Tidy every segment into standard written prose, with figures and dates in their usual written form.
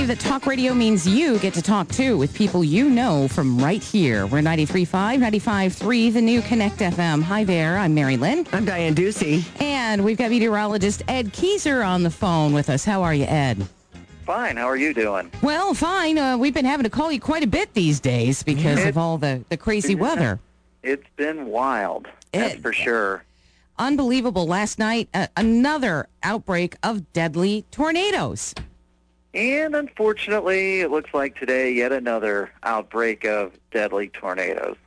believe that talk radio means you get to talk, too, with people you know from right here. We're 93.5, 95.3, the new Connect FM. Hi there, I'm Mary Lynn. I'm Diane Ducey. And we've got meteorologist Ed Kieser on the phone with us. How are you, Ed? Fine. How are you doing? Well, fine. We've been having to call you quite a bit these days because of all the crazy weather. It's been wild, that's for sure. Unbelievable. Last night, another outbreak of deadly tornadoes. And unfortunately, it looks like today, yet another outbreak of deadly tornadoes.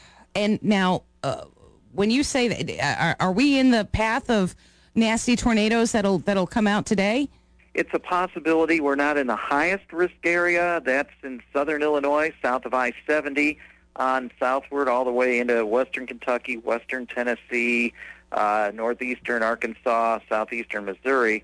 And now, when you say that, are we in the path of nasty tornadoes that'll come out today? It's a possibility. We're not in the highest risk area. That's in southern Illinois, south of I-70, on southward all the way into western Kentucky, western Tennessee, northeastern Arkansas, southeastern Missouri,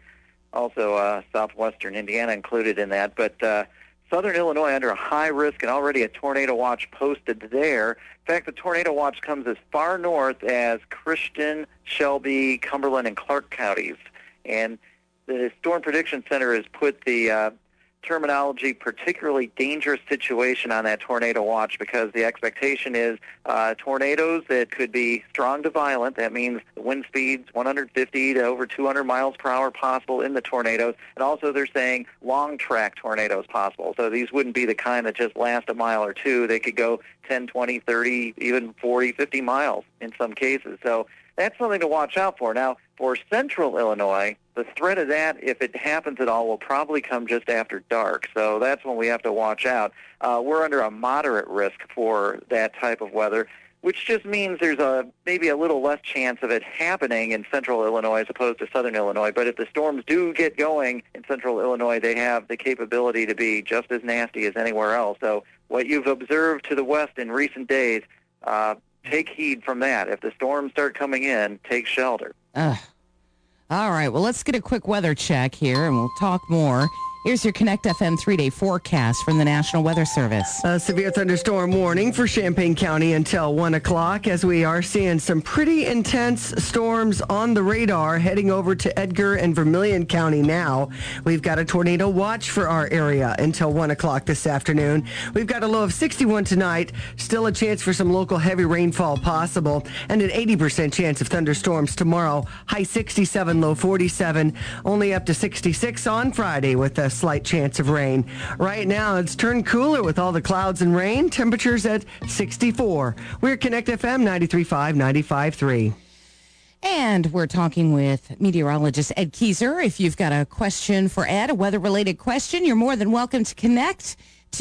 also southwestern Indiana included in that. But southern Illinois under a high risk and already a tornado watch posted there. In fact, the tornado watch comes as far north as Christian, Shelby, Cumberland, and Clark counties. And the Storm Prediction Center has put the terminology particularly dangerous situation on that tornado watch because the expectation is tornadoes that could be strong to violent. That means the wind speeds 150 to over 200 miles per hour possible in the tornadoes. And also they're saying long track tornadoes possible. So these wouldn't be the kind that just last a mile or two. They could go 10, 20, 30, even 40, 50 miles in some cases. So that's something to watch out for. Now, for central Illinois, the threat of that, if it happens at all, will probably come just after dark. So that's when we have to watch out. We're under a moderate risk for that type of weather, which just means there's maybe a little less chance of it happening in central Illinois as opposed to southern Illinois. But if the storms do get going in central Illinois, they have the capability to be just as nasty as anywhere else. So what you've observed to the west in recent days, take heed from that. If the storms start coming in, take shelter. All right, well, let's get a quick weather check here, and we'll talk more. Here's your Connect FM 3-day forecast from the National Weather Service. A severe thunderstorm warning for Champaign County until 1 o'clock as we are seeing some pretty intense storms on the radar heading over to Edgar and Vermilion County now. We've got a tornado watch for our area until 1 o'clock this afternoon. We've got a low of 61 tonight, still a chance for some local heavy rainfall possible, and an 80% chance of thunderstorms tomorrow. High 67, low 47, only up to 66 on Friday with a slight chance of rain. Right now, it's turned cooler with all the clouds and rain. Temperatures at 64. We're Connect FM 93.5, 95.3. And we're talking with meteorologist Ed Kieser. If you've got a question for Ed, a weather-related question, you're more than welcome to connect.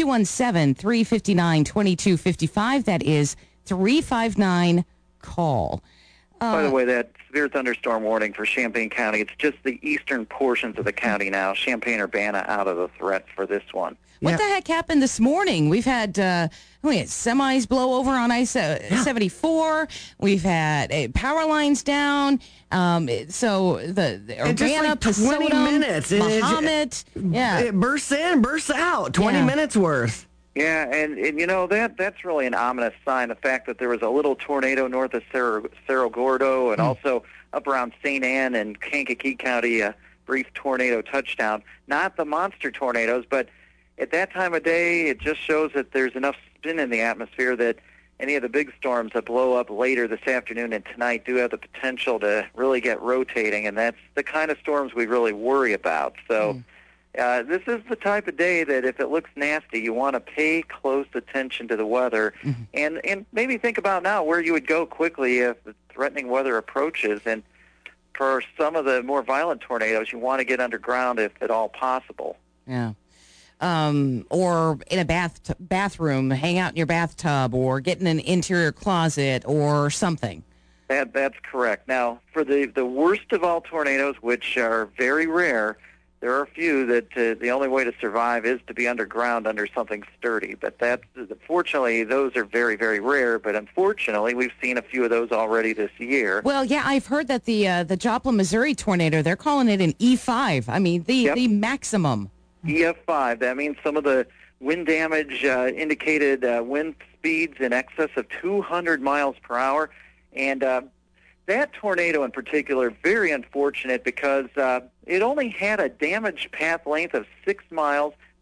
217-359-2255. That is 359-CALL. By the way, that severe thunderstorm warning for Champaign County, it's just the eastern portions of the county now. Champaign-Urbana out of the threat for this one. What the heck happened this morning? We've had semis blow over on I-74. We've had power lines down. So the Urbana, like Pasota, 20 minutes. Mahomet. It bursts in, bursts out. 20 minutes worth. Yeah, and you know, that's really an ominous sign, the fact that there was a little tornado north of Cerro Gordo and also up around St. Anne and Kankakee County, a brief tornado touchdown. Not the monster tornadoes, but at that time of day, it just shows that there's enough spin in the atmosphere that any of the big storms that blow up later this afternoon and tonight do have the potential to really get rotating, and that's the kind of storms we really worry about. So this is the type of day that if it looks nasty, you want to pay close attention to the weather and maybe think about now where you would go quickly if the threatening weather approaches. And for some of the more violent tornadoes, you want to get underground if at all possible. Yeah. Or in a bathroom, hang out in your bathtub, or get in an interior closet or something. That's correct. Now, for the worst of all tornadoes, which are very rare, there are a few that the only way to survive is to be underground under something sturdy. But fortunately, those are very, very rare. But unfortunately, we've seen a few of those already this year. Well, yeah, I've heard that the Joplin, Missouri tornado, they're calling it an E5. I mean, the maximum. EF5. That means some of the wind damage indicated wind speeds in excess of 200 miles per hour. And that tornado in particular, very unfortunate because it only had a damage path length of 6 miles,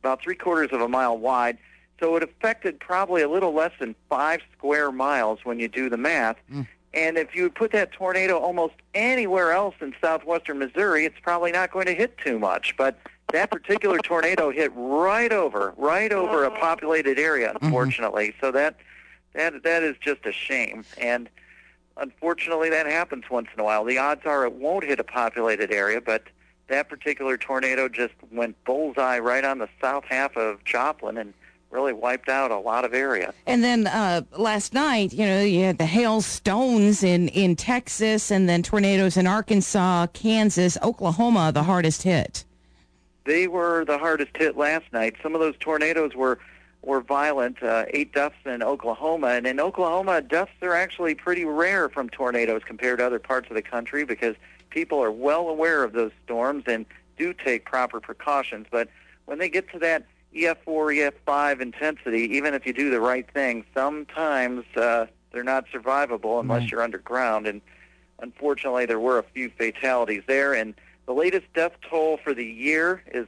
about 3/4 of a mile wide. So it affected probably a little less than 5 square miles when you do the math. And if you put that tornado almost anywhere else in southwestern Missouri, it's probably not going to hit too much. But that particular tornado hit right over a populated area, unfortunately. So that is just a shame. And unfortunately, that happens once in a while. The odds are it won't hit a populated area, but that particular tornado just went bullseye right on the south half of Joplin and really wiped out a lot of area. And then last night, you had the hailstones in Texas, and then tornadoes in Arkansas, Kansas, Oklahoma, the hardest hit. They were the hardest hit last night. Some of those tornadoes were violent, 8 deaths in Oklahoma. And in Oklahoma, deaths are actually pretty rare from tornadoes compared to other parts of the country because people are well aware of those storms and do take proper precautions. But when they get to that EF4, EF5 intensity, even if you do the right thing, sometimes they're not survivable unless you're underground. And unfortunately, there were a few fatalities there. And the latest death toll for the year is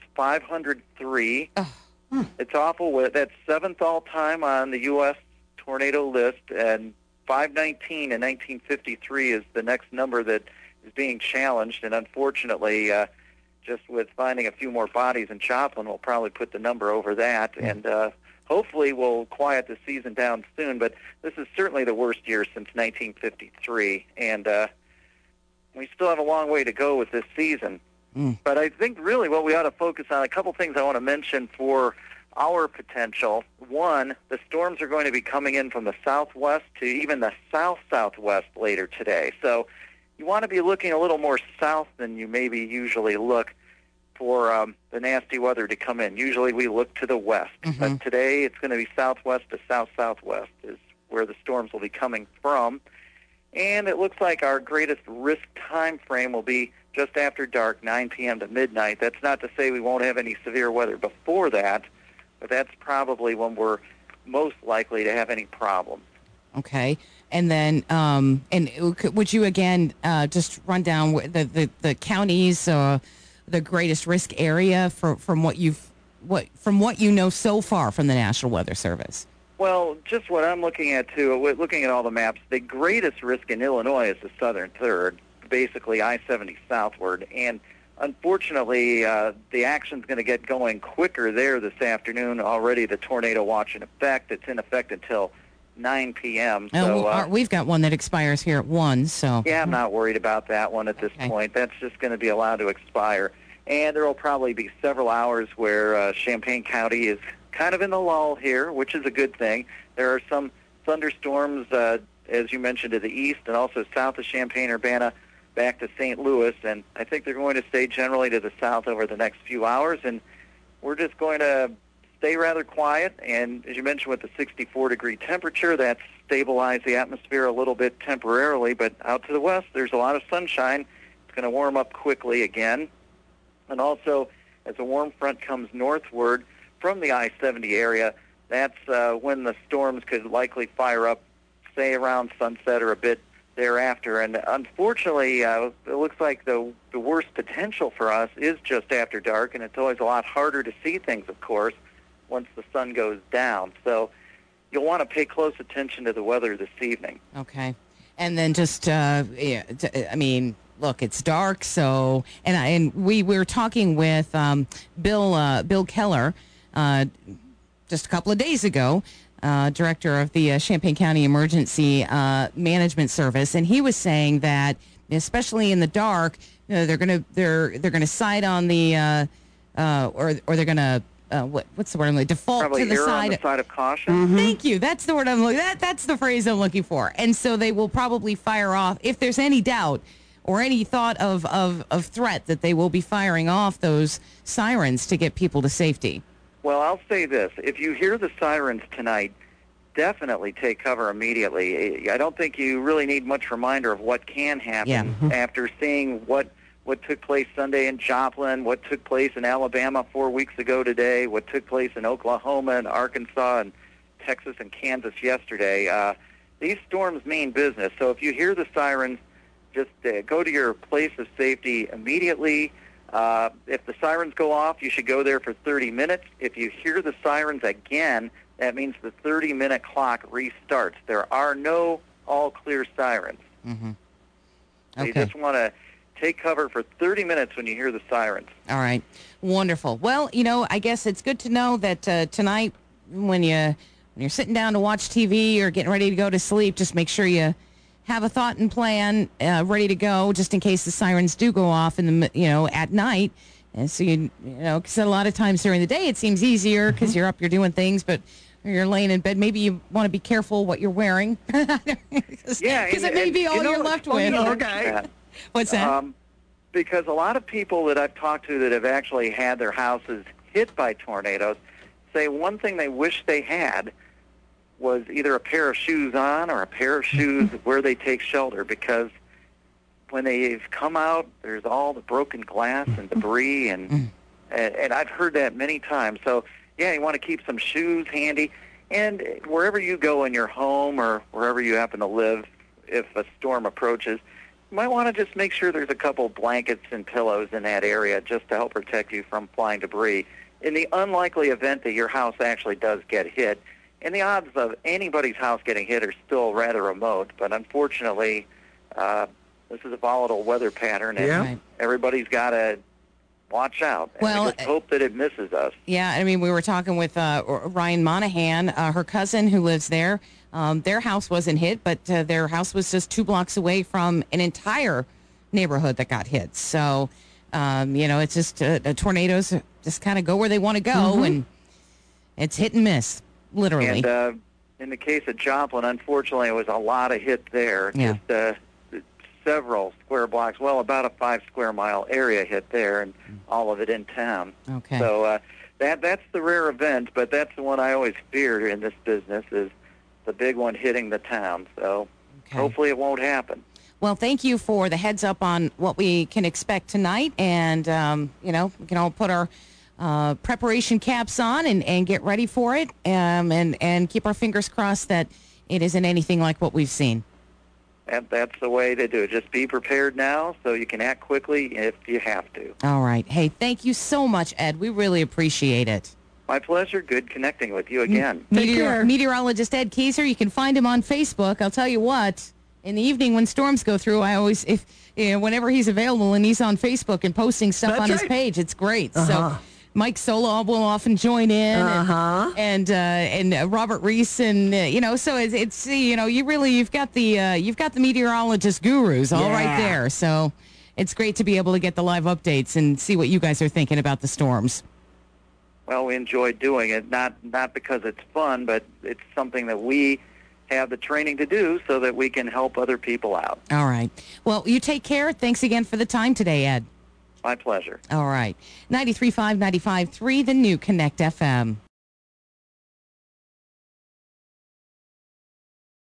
503. It's awful. That's 7th all-time on the U.S. tornado list, and 519 in 1953 is the next number that is being challenged. And unfortunately, just with finding a few more bodies in Joplin, we'll probably put the number over that. And hopefully we'll quiet the season down soon. But this is certainly the worst year since 1953. And we still have a long way to go with this season. But I think really what we ought to focus on, a couple things I want to mention for our potential. One, the storms are going to be coming in from the southwest to even the south-southwest later today. So you want to be looking a little more south than you maybe usually look for the nasty weather to come in. Usually we look to the west, but today it's going to be southwest to south-southwest is where the storms will be coming from. And it looks like our greatest risk time frame will be just after dark, 9 p.m. to midnight. That's not to say we won't have any severe weather before that, but that's probably when we're most likely to have any problems. Okay. And then, would you again just run down the counties, the greatest risk area from what you know so far from the National Weather Service? Well, just what I'm looking at too, looking at all the maps, the greatest risk in Illinois is the southern third, basically I-70 southward, and unfortunately, the action's going to get going quicker there this afternoon. Already the tornado watch in effect. It's in effect until 9 p.m. So we've got one that expires here at 1. So yeah, I'm not worried about that one at this point. That's just going to be allowed to expire. And there will probably be several hours where Champaign County is kind of in the lull here, which is a good thing. There are some thunderstorms, as you mentioned, to the east and also south of Champaign-Urbana back to St. Louis, and I think they're going to stay generally to the south over the next few hours, and we're just going to stay rather quiet. And as you mentioned, with the 64-degree temperature, that's stabilized the atmosphere a little bit temporarily, but out to the west, there's a lot of sunshine. It's going to warm up quickly again. And also, as a warm front comes northward from the I-70 area, that's when the storms could likely fire up, say, around sunset or a bit thereafter. And unfortunately, it looks like the worst potential for us is just after dark, and it's always a lot harder to see things, of course, once the sun goes down. So you'll want to pay close attention to the weather this evening. Okay. And then just, look, it's dark, so, and we were talking with Bill Keller just a couple of days ago, director of the Champaign County Emergency Management Service, and he was saying that, especially in the dark, they're gonna side on the or they're gonna what's the word I'm looking? Default Probably to the err side. on the side of caution. Thank you. That's the word I'm looking. That's the phrase I'm looking for. And so they will probably fire off if there's any doubt or any thought of threat that they will be firing off those sirens to get people to safety. Well, I'll say this. If you hear the sirens tonight, definitely take cover immediately. I don't think you really need much reminder of what can happen after seeing what took place Sunday in Joplin, what took place in Alabama 4 weeks ago today, what took place in Oklahoma and Arkansas and Texas and Kansas yesterday. These storms mean business. So if you hear the sirens, just go to your place of safety immediately. If the sirens go off, you should go there for 30 minutes. If you hear the sirens again, that means the 30-minute clock restarts. There are no all-clear sirens. Mm-hmm. So Okay. you just want to take cover for 30 minutes when you hear the sirens. All right. Wonderful. Well, I guess it's good to know that tonight when you're sitting down to watch TV or getting ready to go to sleep, just make sure you have a thought and plan ready to go just in case the sirens do go off at night. And so, because a lot of times during the day it seems easier because you're up, you're doing things, but you're laying in bed. Maybe you want to be careful what you're wearing. Because it may be all you're left with. Okay. What's that? Because a lot of people that I've talked to that have actually had their houses hit by tornadoes say one thing they wish they had was either a pair of shoes on or a pair of shoes where they take shelter, because when they've come out, there's all the broken glass and debris, and I've heard that many times. So, yeah, you want to keep some shoes handy. And wherever you go in your home or wherever you happen to live, if a storm approaches, you might want to just make sure there's a couple blankets and pillows in that area just to help protect you from flying debris. In the unlikely event that your house actually does get hit, and the odds of anybody's house getting hit are still rather remote, but unfortunately, this is a volatile weather pattern, and Yeah. everybody's got to watch out. And Well, we just hope that it misses us. Yeah, I mean, we were talking with Ryan Monahan, her cousin who lives there. Their house wasn't hit, but their house was just 2 blocks away from an entire neighborhood that got hit. So, it's just tornadoes just kind of go where they want to go, and it's hit and miss, literally. And in the case of Joplin, unfortunately, it was a lot of hit there. Yeah. Just several square blocks, well, about a 5-square-mile area hit there, and all of it in town. Okay. So that's the rare event, but that's the one I always feared in this business, is the big one hitting the town. So Okay. hopefully it won't happen. Well, thank you for the heads up on what we can expect tonight, and we can all put our preparation caps on and get ready for it, and keep our fingers crossed that it isn't anything like what we've seen. And that's the way to do it. Just be prepared now so you can act quickly if you have to. All right. Hey, thank you so much, Ed. We really appreciate it. My pleasure. Good connecting with you again. Take care. Meteorologist Ed Kaiser. You can find him on Facebook. I'll tell you what, in the evening when storms go through, I always, whenever he's available and he's on Facebook and posting stuff That's on his right. page, it's great. So Mike Solob will often join in, and Robert Reese, and so it's you've got the meteorologist gurus all right Yeah. there. So it's great to be able to get the live updates and see what you guys are thinking about the storms. Well, we enjoy doing it, not because it's fun, but it's something that we have the training to do so that we can help other people out. All right. Well, you take care. Thanks again for the time today, Ed. My pleasure. All right. 93.5, 95.3, the new Connect FM.